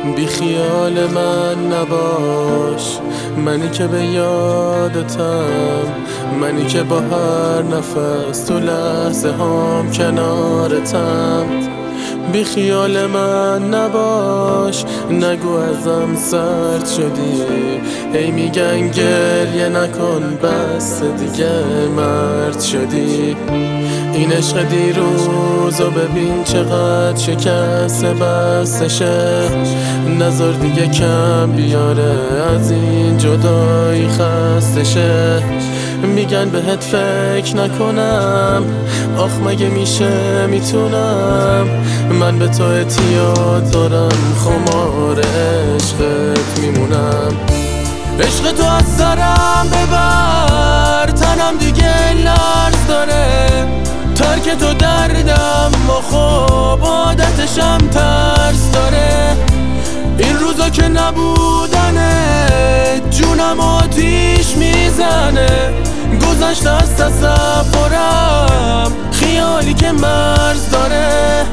بی خیال من نباش، منی که به یادتم، منی که با هر نفس تو لحظه هام کنارتم. بی خیال من نباش، نگو ازم سرد شدی، هی میگن گریه نکن بس دیگه مرد شدی. این عشق دیروزو ببین چقدر شکسته بستشه، نذار دیگه کم بیاره از این جدایی خسته شه. میگن بهت فکر نکنم، آخ مگه میشه میتونم، من به تو اعتیاد دارم، خمار عشقت میمونم. عشق تو از سرم ببر، تنم دیگه لرز داره، ترک تو دردم و خوب عادتشم ترس داره. این روزا که نبودنه جونم آتیش میزنه، گذشته از تصورم خیالی که مرز داره.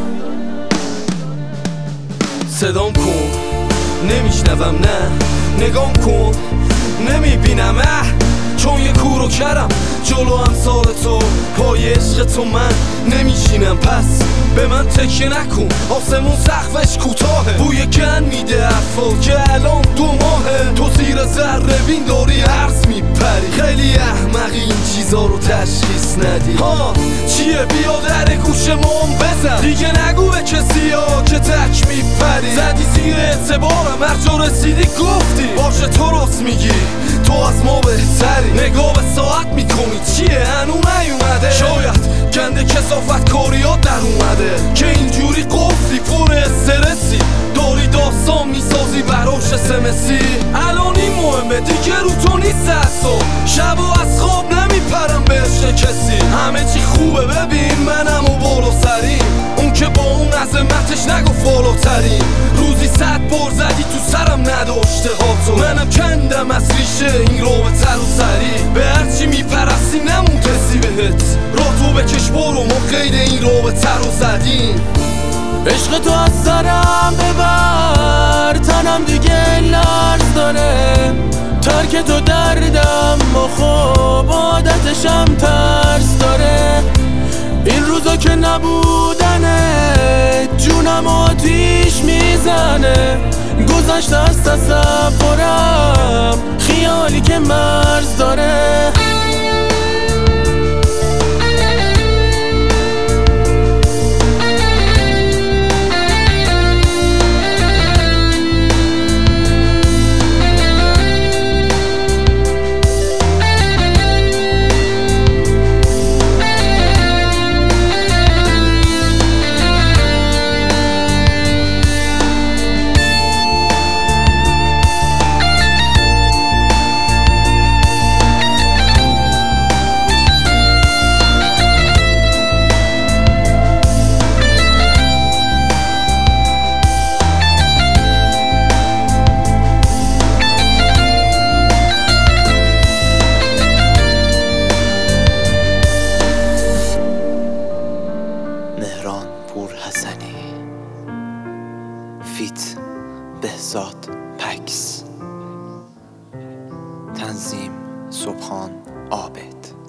صدام کن نمیشنوم، نه نگام کن نمیبینم، چون یه کورو کرم جلو امثال تو، پای عشق تو من نمیشینم، پس به من تکیه نکن، آسمون سقفش کوتاهه، بوی گن میده حرفا که الان 2 ماهه، تو زیر ذره بین داری عرض میپری، خیلی احمقی این چیزا رو تشخیص ندی. ها چیه بیا در گوشمون بزن، دیگه نگو به کسی ها که تک میپری، زدی زیر اعتبارم هر جا رسیدی گفتی باشه تو راست میگی، تو از ما بهتری، نگاه به ساعت میکنی چیه هنو نیومده، شاید گنده کسافت کاریا در اومده که اینجوری قفلی پر استرسی، داری داستان میسازی براش سمسی. الان این مهمه دیگه رو تو نیست اصلا، شبا از خواب نمیپرم به عشق کسی، همه چی خوبه ببین منم و بالا سریم، اون که با اون عظمتش نگفت بالاترین، روزی 100 بار زدی تو سرم نداشته ها تو، منم کندم از ریشه این رابطه رو سری، به هرچی میپرستی نمون کسی بهت، را تو بکش برو ما قید این رابطه رو زدیم. عشق تو از سرم ببر، تنم دیگه لرز داره، ترک تو دردم و خوب عادتشم ترس داره. این روزا که نبودنه جونم آتیش میزنه، گذشته از تصورم خیالی که مرز داره. مهران پورحسنی، فیت بهزاد پکس، تنظیم سبحان عابد.